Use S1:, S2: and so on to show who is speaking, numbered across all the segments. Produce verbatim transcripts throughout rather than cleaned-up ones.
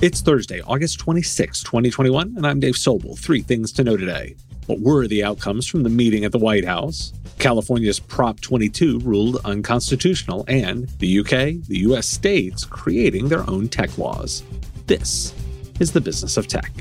S1: It's Thursday, August twenty-sixth, twenty twenty-one, and I'm Dave Sobel. Three things to know today. What were the outcomes from the meeting at the White House? California's Prop twenty-two ruled unconstitutional, and the U K, the U S states creating their own tech laws. This is the business of tech.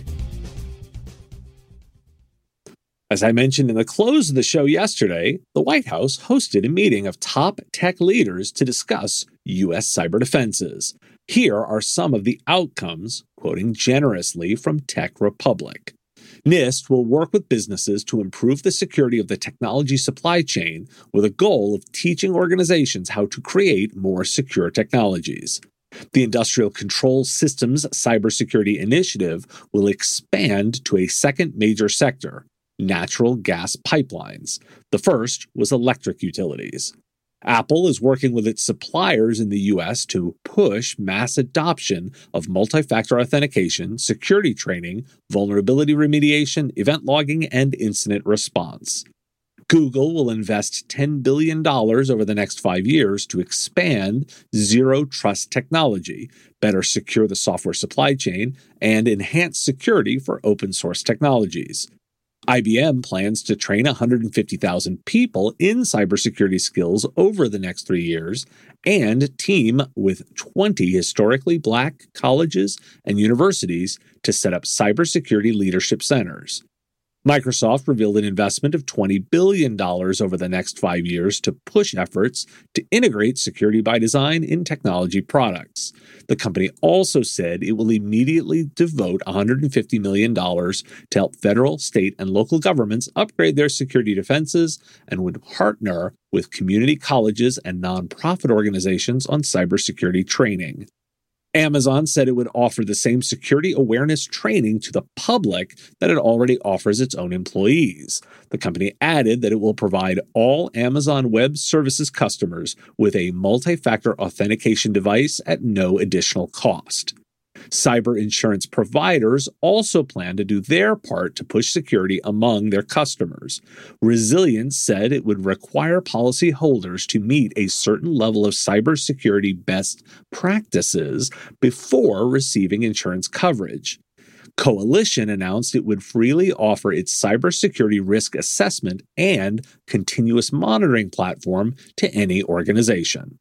S1: As I mentioned in the close of the show yesterday, the White House hosted a meeting of top tech leaders to discuss U S cyber defenses. Here are some of the outcomes, quoting generously from Tech Republic. NIST will work with businesses to improve the security of the technology supply chain with a goal of teaching organizations how to create more secure technologies. The Industrial Control Systems Cybersecurity Initiative will expand to a second major sector, natural gas pipelines. The first was electric utilities. Apple is working with its suppliers in the U S to push mass adoption of multi-factor authentication, security training, vulnerability remediation, event logging, and incident response. Google will invest ten billion dollars over the next five years to expand zero trust technology, better secure the software supply chain, and enhance security for open source technologies. I B M plans to train one hundred fifty thousand people in cybersecurity skills over the next three years and team with twenty historically black colleges and universities to set up cybersecurity leadership centers. Microsoft revealed an investment of twenty billion dollars over the next five years to push efforts to integrate security by design in technology products. The company also said it will immediately devote one hundred fifty million dollars to help federal, state, and local governments upgrade their security defenses and would partner with community colleges and nonprofit organizations on cybersecurity training. Amazon said it would offer the same security awareness training to the public that it already offers its own employees. The company added that it will provide all Amazon Web Services customers with a multi-factor authentication device at no additional cost. Cyber insurance providers also plan to do their part to push security among their customers. Resilience said it would require policyholders to meet a certain level of cybersecurity best practices before receiving insurance coverage. Coalition announced it would freely offer its cybersecurity risk assessment and continuous monitoring platform to any organization.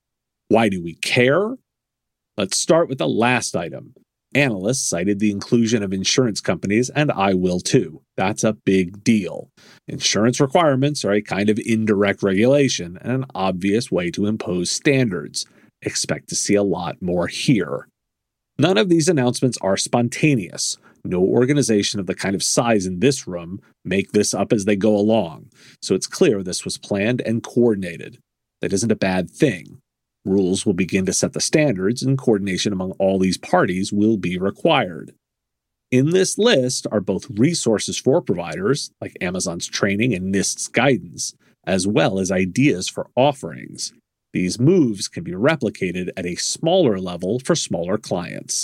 S1: Why do we care? Let's start with the last item. Analysts cited the inclusion of insurance companies, and I will too. That's a big deal. Insurance requirements are a kind of indirect regulation and an obvious way to impose standards. Expect to see a lot more here. None of these announcements are spontaneous. No organization of the kind of size in this room make this up as they go along. So it's clear this was planned and coordinated. That isn't a bad thing. Rules will begin to set the standards, and coordination among all these parties will be required. In this list are both resources for providers, like Amazon's training and NIST's guidance, as well as ideas for offerings. These moves can be replicated at a smaller level for smaller clients.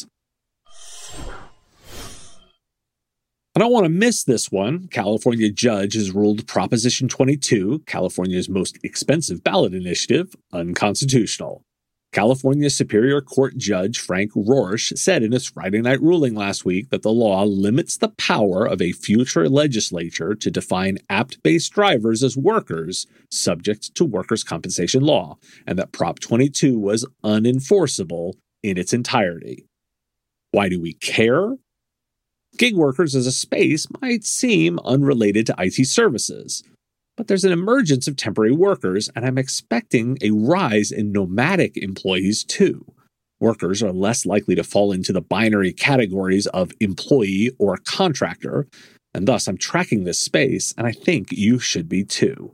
S1: I don't want to miss this one. California judge has ruled Proposition twenty-two, California's most expensive ballot initiative, unconstitutional. California Superior Court Judge Frank Rorsch said in his Friday night ruling last week that the law limits the power of a future legislature to define app-based drivers as workers subject to workers' compensation law, and that Prop twenty-two was unenforceable in its entirety. Why do we care? Gig workers as a space might seem unrelated to I T services, but there's an emergence of temporary workers, and I'm expecting a rise in nomadic employees too. Workers are less likely to fall into the binary categories of employee or contractor, and thus I'm tracking this space, and I think you should be too.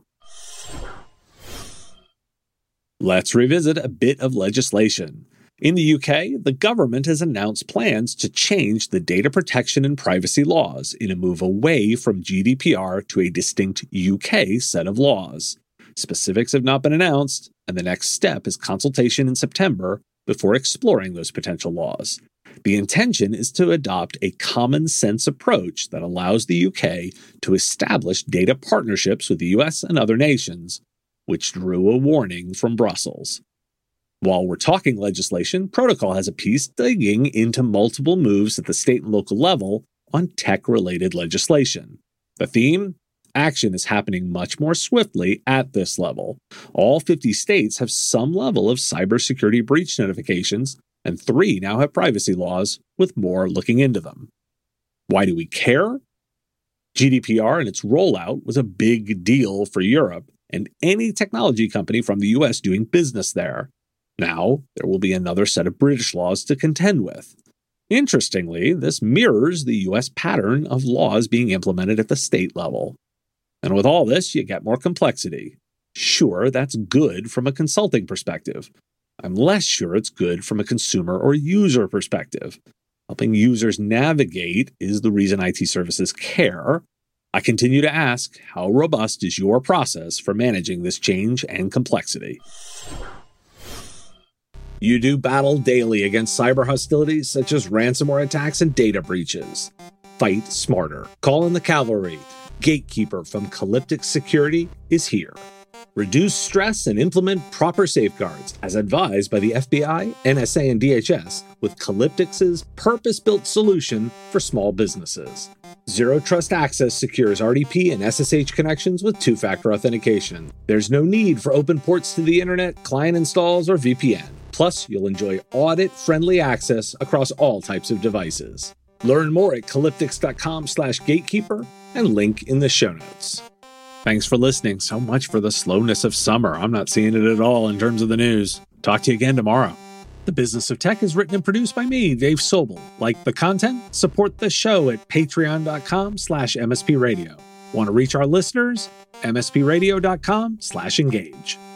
S1: Let's revisit a bit of legislation. In the U K, the government has announced plans to change the data protection and privacy laws in a move away from G D P R to a distinct U K set of laws. Specifics have not been announced, and the next step is consultation in September before exploring those potential laws. The intention is to adopt a common sense approach that allows the U K to establish data partnerships with the U S and other nations, which drew a warning from Brussels. While we're talking legislation, Protocol has a piece digging into multiple moves at the state and local level on tech-related legislation. The theme? Action is happening much more swiftly at this level. All fifty states have some level of cybersecurity breach notifications, and three now have privacy laws, with more looking into them. Why do we care? G D P R and its rollout was a big deal for Europe and any technology company from the U S doing business there. Now, there will be another set of British laws to contend with. Interestingly, this mirrors the U S pattern of laws being implemented at the state level. And with all this, you get more complexity. Sure, that's good from a consulting perspective. I'm less sure it's good from a consumer or user perspective. Helping users navigate is the reason I T services care. I continue to ask, how robust is your process for managing this change and complexity? You do battle daily against cyber hostilities such as ransomware attacks and data breaches. Fight smarter. Call in the cavalry. Gatekeeper from Calyptix Security is here. Reduce stress and implement proper safeguards, as advised by the F B I, N S A, and D H S, with Calyptix's purpose-built solution for small businesses. Zero Trust Access secures R D P and S S H connections with two-factor authentication. There's no need for open ports to the internet, client installs, or V P N. Plus, you'll enjoy audit-friendly access across all types of devices. Learn more at calyptix.com slash gatekeeper and link in the show notes. Thanks for listening. So much for the slowness of summer. I'm not seeing it at all in terms of the news. Talk to you again tomorrow. The Business of Tech is written and produced by me, Dave Sobel. Like the content? Support the show at patreon.com slash MSP Radio. Want to reach our listeners? mspradio.com slash engage.